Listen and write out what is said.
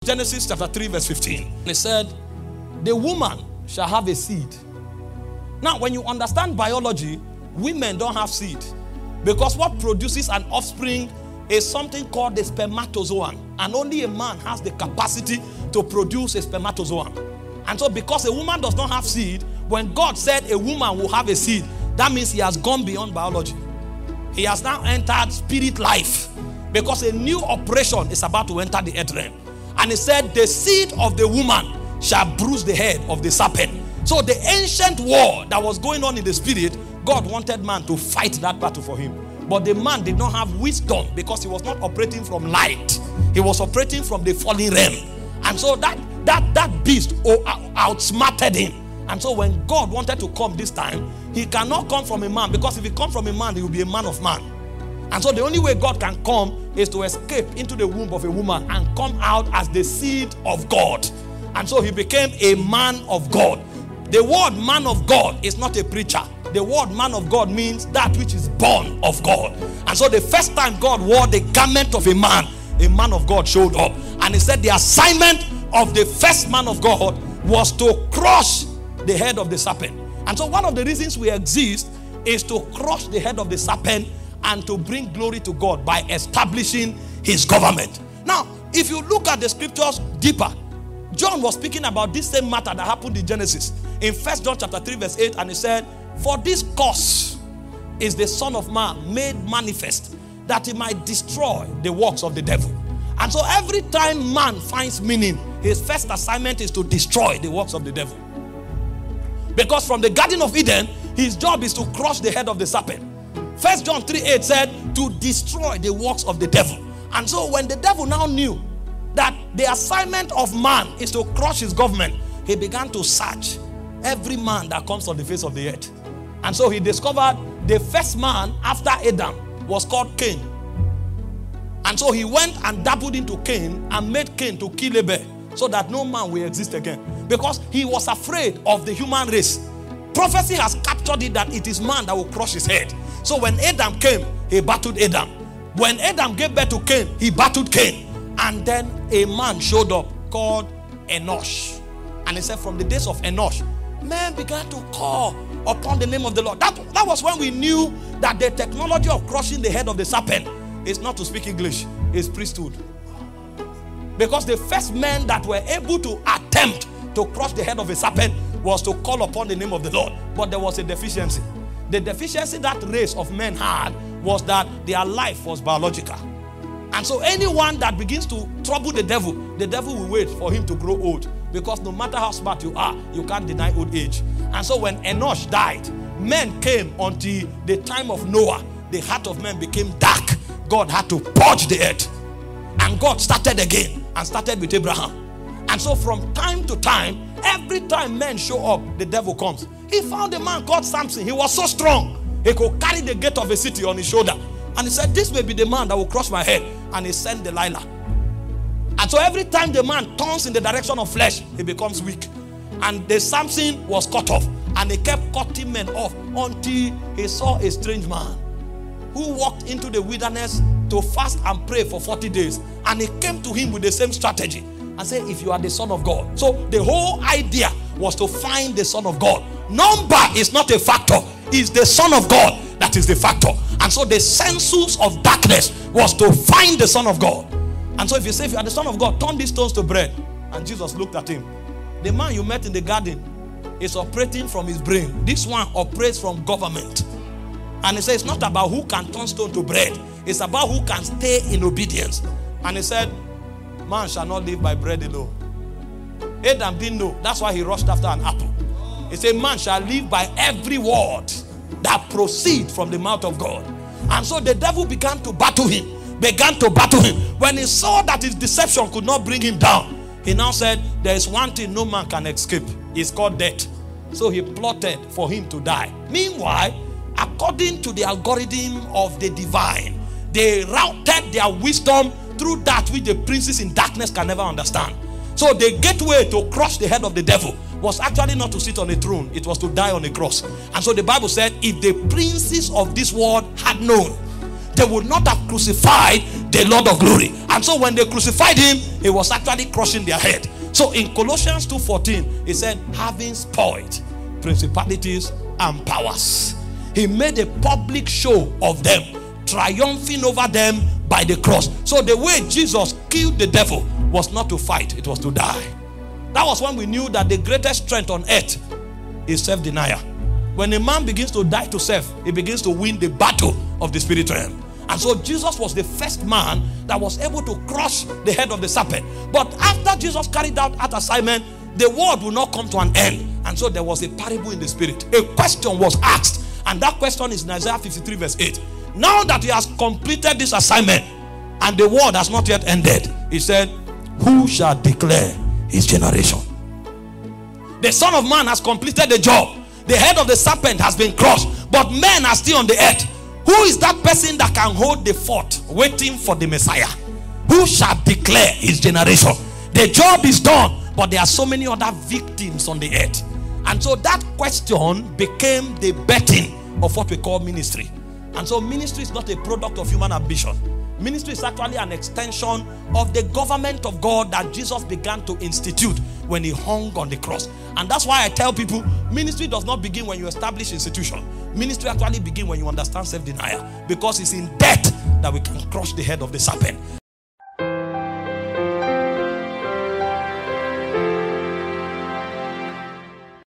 Genesis chapter 3 verse 15. It said, the woman shall have a seed. Now, when you understand biology, women don't have seed. Because what produces an offspring is something called the spermatozoon. And only a man has the capacity to produce a spermatozoon. And so because a woman does not have seed, when God said a woman will have a seed, that means he has gone beyond biology. He has now entered spirit life. Because a new operation is about to enter the earth realm. And he said, the seed of the woman shall bruise the head of the serpent. So the ancient war that was going on in the spirit, God wanted man to fight that battle for him. But the man did not have wisdom because he was not operating from light. He was operating from the fallen realm. And so that beast outsmarted him. And so when God wanted to come this time, he cannot come from a man, because if he comes from a man, he will be a man of man. And so the only way God can come is to escape into the womb of a woman and come out as the seed of God. And so he became a man of God. The word man of God is not a preacher. The word man of God means that which is born of God. And so the first time God wore the garment of a man of God showed up. And he said the assignment of the first man of God was to crush the head of the serpent. And so one of the reasons we exist is to crush the head of the serpent and to bring glory to God by establishing his government. Now, if you look at the scriptures deeper, John was speaking about this same matter that happened in Genesis. In 1 John chapter 3 verse 8, and he said, for this cause is the Son of Man made manifest, that he might destroy the works of the devil. And so every time man finds meaning, his first assignment is to destroy the works of the devil. Because from the Garden of Eden, his job is to crush the head of the serpent. 1 John 3:8 said to destroy the works of the devil. And so when the devil now knew that the assignment of man is to crush his government, he began to search every man that comes on the face of the earth. And so he discovered the first man after Adam was called Cain. And so he went and dabbled into Cain and made Cain to kill Abel, so that no man will exist again. Because he was afraid of the human race. Prophecy has captured it that it is man that will crush his head. So when Adam came, he battled Adam. When Adam gave birth to Cain, he battled Cain. And then a man showed up called Enosh. And he said from the days of Enosh, men began to call upon the name of the Lord. That was when we knew that the technology of crushing the head of the serpent is not to speak English, it's priesthood. Because the first men that were able to attempt to crush the head of a serpent was to call upon the name of the Lord. But there was a deficiency. The deficiency that race of men had was that their life was biological. And so anyone that begins to trouble the devil will wait for him to grow old. Because no matter how smart you are, you can't deny old age. And so when Enosh died, men came until the time of Noah. The heart of men became dark. God had to purge the earth. And God started again and started with Abraham. And so from time to time, every time men show up, the devil comes. He found a man called Samson. He was so strong. He could carry the gate of a city on his shoulder. And he said, this may be the man that will crush my head. And he sent Delilah. And so every time the man turns in the direction of flesh, he becomes weak. And the Samson was cut off. And he kept cutting men off until he saw a strange man who walked into the wilderness to fast and pray for 40 days. And he came to him with the same strategy and said, if you are the Son of God. So the whole idea was to find the Son of God. Number is not a factor. It's the Son of God that is the factor. And so the census of darkness was to find the Son of God. And so if you say, if you are the Son of God, turn these stones to bread. And Jesus looked at him. The man you met in the garden is operating from his brain. This one operates from government. And he said, it's not about who can turn stone to bread. It's about who can stay in obedience. And he said, man shall not live by bread alone. Adam didn't know. That's why he rushed after an apple. He said, man shall live by every word that proceeds from the mouth of God. And so the devil began to battle him. When he saw that his deception could not bring him down, he now said, there is one thing no man can escape. It's called death. So he plotted for him to die. Meanwhile, according to the algorithm of the divine, they routed their wisdom through that which the princes in darkness can never understand. So the gateway to crush the head of the devil was actually not to sit on a throne. It was to die on a cross. And so the Bible said, if the princes of this world had known, they would not have crucified the Lord of glory. And so when they crucified him, he was actually crushing their head. So in Colossians 2:14, he said, having spoiled principalities and powers, he made a public show of them, triumphing over them by the cross. So the way Jesus killed the devil was not to fight, it was to die. That was when we knew that the greatest strength on earth is self-denial. When a man begins to die to self, he begins to win the battle of the spirit realm. And so Jesus was the first man that was able to crush the head of the serpent. But after Jesus carried out that assignment, the world will not come to an end. And so there was a parable in the spirit. A question was asked, and that question is in Isaiah 53 verse 8. Now that he has completed this assignment and the world has not yet ended, he said, who shall declare his generation? The Son of Man has completed the job. The head of the serpent has been crushed, but men are still on the earth. Who is that person that can hold the fort waiting for the Messiah? Who shall declare his generation? The job is done, but there are so many other victims on the earth. And so that question became the betting of what we call ministry. And so ministry is not a product of human ambition. Ministry is actually an extension of the government of God that Jesus began to institute when he hung on the cross. And that's why I tell people, ministry does not begin when you establish institution. Ministry actually begins when you understand self-denial, because it's in death that we can crush the head of the serpent.